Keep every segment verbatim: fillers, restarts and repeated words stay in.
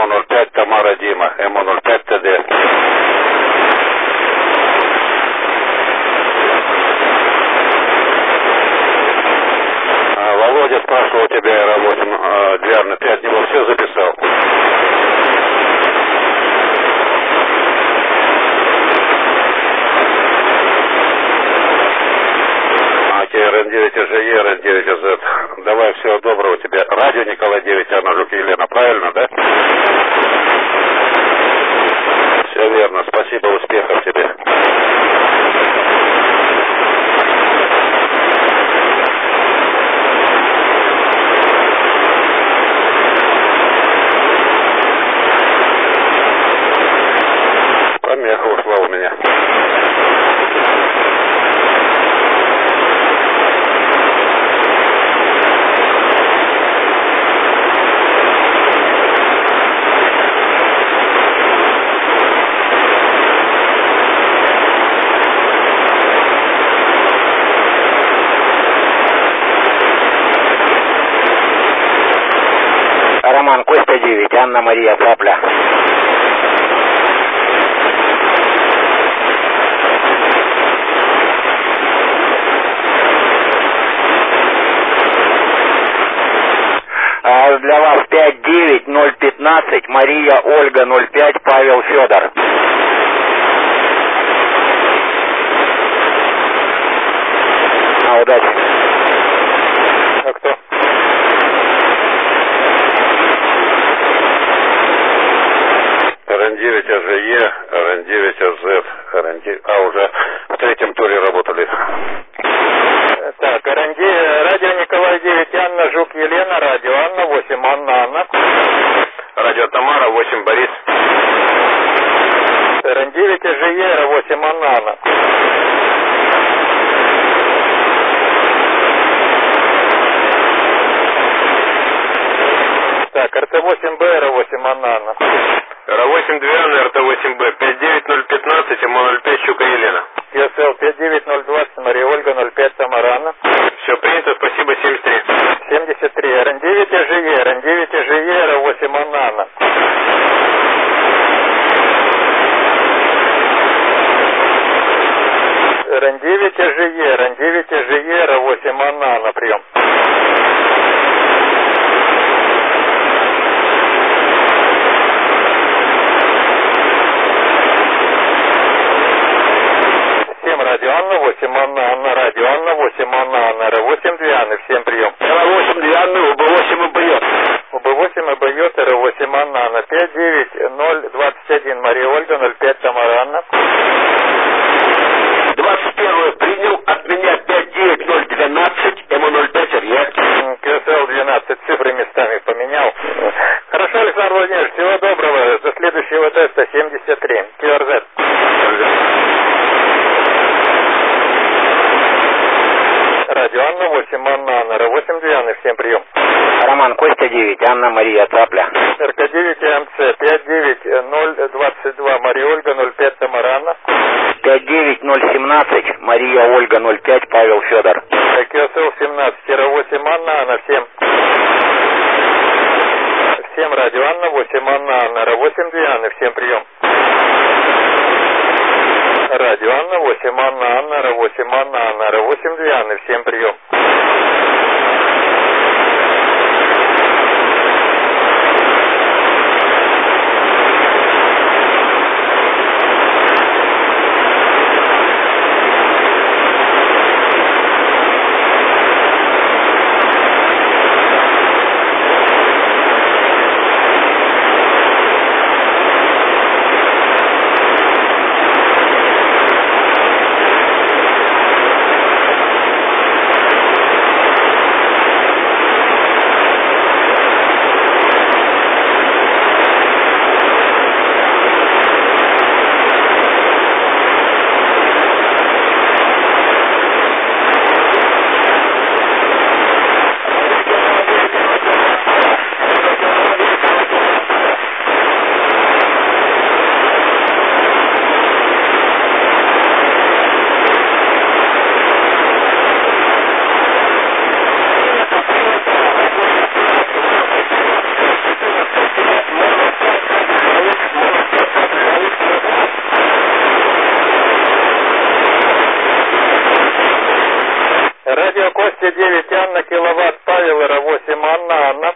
эм ноль пять Тамара Дима, эм ноль пять тэ дэ. А, Володя спрашивал тебя, Р восемь, а, Диана, ты от него все записал? Р Н девять Ж Е, Р Н девять З. Давай, всего доброго тебе. Радио Николай девять, Анна Жук Елена, правильно, да? Все верно, спасибо, успехов тебе. Помеха ушла у меня. Роман, Костя девять, Анна Мария Цапля. А для вас пять девять ноль пятнадцать, Мария Ольга ноль пять, Павел Федор. А, удачи. А кто? Р Н девять Ж Е, Р Н девять З, Р Н девять... А, уже в третьем туре работали. Так, Р Н девять, радио Николай девять, Анна Жук Елена, радио Анна восемь, Анна Анна. Радио Тамара восемь, Борис. Р Н девять Ж Е, восемь, Анна Анна. Так, Р Т восемь Б, Р восемь, Анна Анна. Р восемь Двиана, Р Т восемь Б, пять девять ноль пятнадцать, М ноль пять, Щука Елена. Я С Л пять девять ноль двадцать, Мария Ольга ноль пять, Тамара Анна. Все принято, спасибо, семьдесят три. семьдесят три, Р Н девять Ж Е, Р Н девять Ж Е, Р восемь, Анна Анна. Р Н девять Ж Е, Р Н девять Ж Е, Р восемь, Анна Анна, прием. Радио Анна восемь, Анна Анна, радио Анна восемь, Анна Анна, Р восемь Двианы, всем прием. Р восемь Двианы, У Б восемь и бьет. У Б восемь и бьет, Р восемь Анна Анна, пять девять ноль двадцать один, Мария Ольга ноль пять, Тамара Анна. двадцать первое принял от меня пять девять ноль двенадцать, М ноль пять, Р. К С Л двенадцать, цифры местами поменял. Хорошо, Александр Владимирович, всего доброго, до следующего теста семьдесят три, Q R Z. Радио Анна восемь, Анна Анна, Р восемь Двианы, всем прием. Роман, Костя девять, Анна Мария Цапля. Р К девять М Ц, пять девять ноль двадцать два, Мария Ольга ноль пять, Тамара Анна. пять девять ноль семнадцать, Мария Ольга ноль пять, Павел Федор. Q S L семнадцать, Р восемь Анна Анна, всем. Всем радио Анна восемь, Анна Анна, Р восемь Двианы, всем прием. Радио Анна восемь, Анна Анна, Р восемь Анна Анна, Р восемь Двианы, всем прием. Костя девять Анна, киловатт Павел, Р восемь Анна, Анна.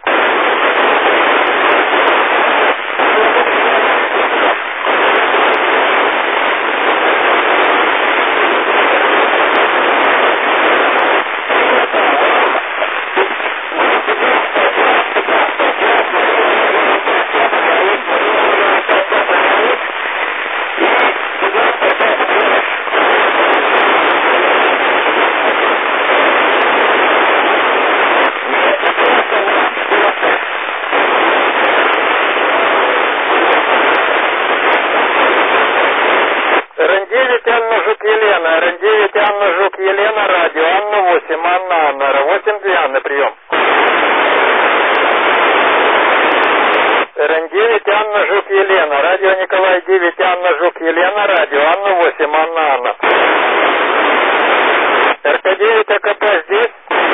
Р девять Анна Жук Елена, радио Анна восемь Анна Анна, Р восемь две Анны, прием. Р девять Анна Жук Елена, радио Николай девять Анна Жук Елена, радио Анна восемь Анна Анна. Р К девять А К П здесь.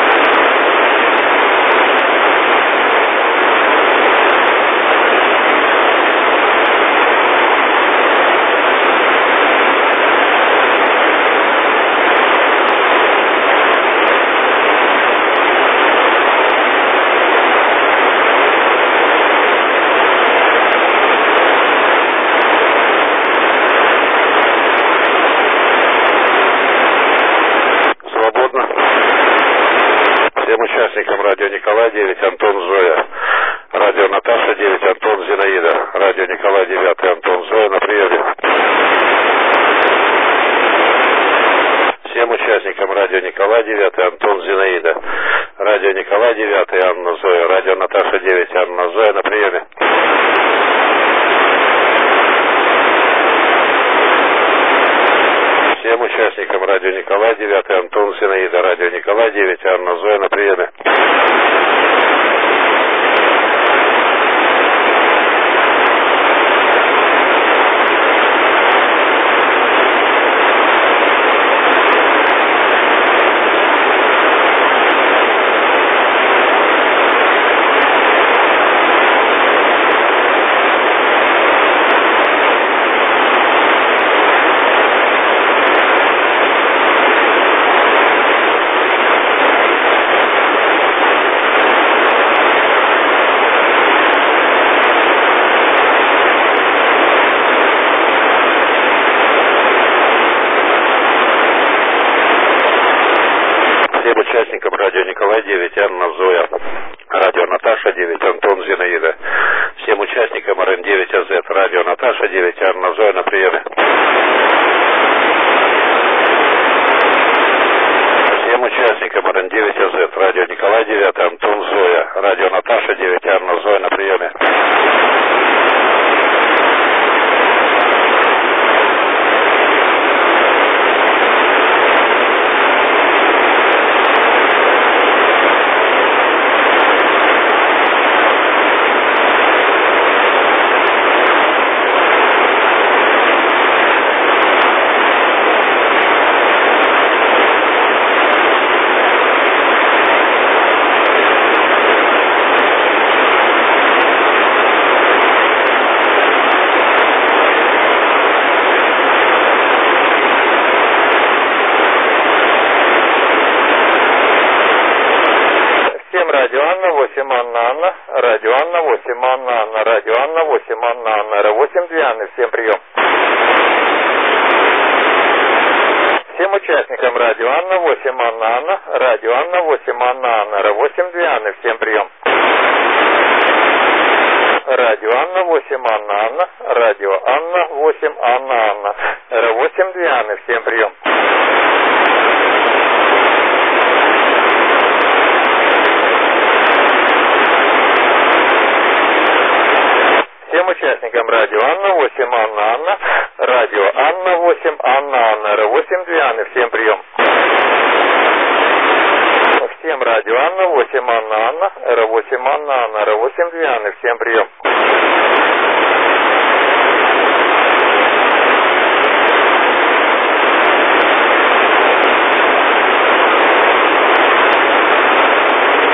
Участникам радио Николай девять Антон Зоя, радио Наташа девять Антон Зинаида, радио Николай девять Антон Зоя на приеме. Всем участникам радио Николай девять Антон Зинаида, радио Николай девять Анна Зоя, радио Наташа девять Анна Зоя на приеме. Всем участникам радио Николай девять Антон Зинаида, радио Николай девять Анна Зоя на приеме. Участникам радио Николай девять Анна Зоя, радио Наташа девять Антон Зинаида. Всем участникам Р Н девять А З, радио Наташа девять Анна Зоя на приеме. Всем участникам Р Н девять А З, радио Николай девять Антон Зоя, радио Наташа девять Анна Зоя на приеме. Радио Анна восемь Анна Анна, радио Анна восемь Анна Анна, радио Анна восемь Анна Анна, Р восемь две Анны, всем прием. Всем участникам радио Анна восемь Анна Анна, радио Анна восемь Анна Анна, Р восемь две Анны, всем прием. Радио Анна восемь Анна Анна, радио Анна восемь Анна Анна, Р восемь две Анны, всем прием. Всем участникам радио Анна восемь Анна Анна, радио Анна восемь Анна Анна, Р восемь две Анны, всем прием. Всем радио Анна восемь Анна Анна, Р восемь Анна Анна, Р восемь две Анны, всем прием.